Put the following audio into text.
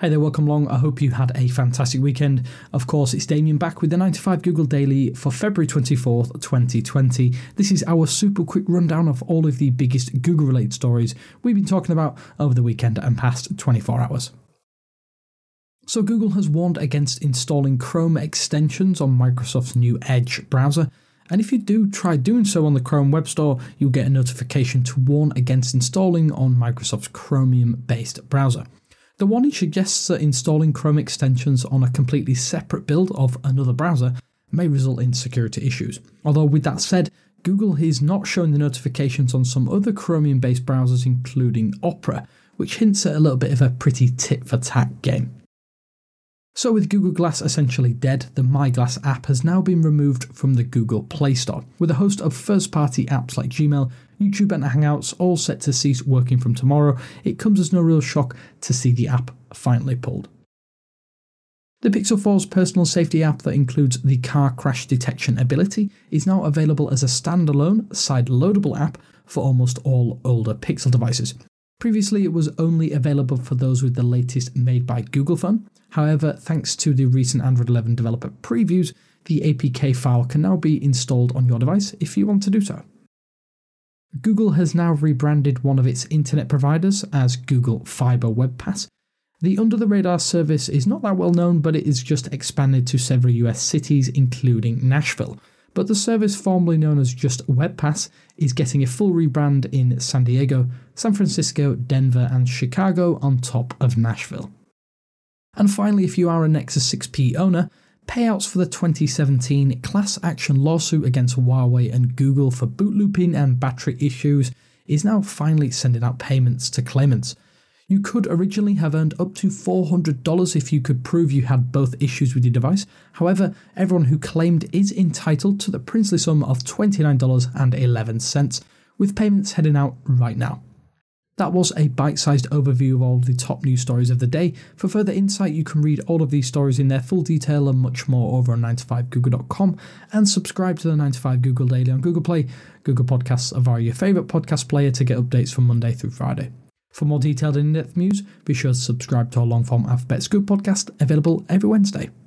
Hey there, welcome along. I hope you had a fantastic weekend. Of course, it's Damien back with the 9 to 5 Google Daily for February 24th, 2020. This is our super quick rundown of all of the biggest Google-related stories we've been talking about over the weekend and past 24 hours. So Google has warned against installing Chrome extensions on Microsoft's new Edge browser. And if you do try doing so on the Chrome Web Store, you'll get a notification to warn against installing on Microsoft's Chromium-based browser. The warning suggests that installing Chrome extensions on a completely separate build of another browser may result in security issues. Although with that said, Google is not showing the notifications on some other Chromium-based browsers including Opera, which hints at a little bit of a pretty tit-for-tat game. So with Google Glass essentially dead, the My Glass app has now been removed from the Google Play Store, with a host of first-party apps like Gmail, YouTube and Hangouts all set to cease working from tomorrow. It comes as no real shock to see the app finally pulled. The Pixel 4's personal safety app that includes the car crash detection ability is now available as a standalone, side-loadable app for almost all older Pixel devices. Previously, it was only available for those with the latest Made by Google phone. However, thanks to the recent Android 11 developer previews, the APK file can now be installed on your device if you want to do so. Google has now rebranded one of its internet providers as Google Fiber Web Pass. The under-the-radar service is not that well known, but it is just expanded to several US cities, including Nashville. But the service formerly known as just WebPass is getting a full rebrand in San Diego, San Francisco, Denver and Chicago on top of Nashville. And finally, if you are a Nexus 6P owner, payouts for the 2017 class action lawsuit against Huawei and Google for boot looping and battery issues is now finally sending out payments to claimants. You could originally have earned up to $400 if you could prove you had both issues with your device. However, everyone who claimed is entitled to the princely sum of $29.11, with payments heading out right now. That was a bite-sized overview of all of the top news stories of the day. For further insight, you can read all of these stories in their full detail and much more over on 9to5google.com, and subscribe to the 9 to 5 Google Daily on Google Play, Google Podcasts, or via your favourite podcast player to get updates from Monday through Friday. For more detailed and in-depth news, be sure to subscribe to our long-form Alphabet Scoop podcast, available every Wednesday.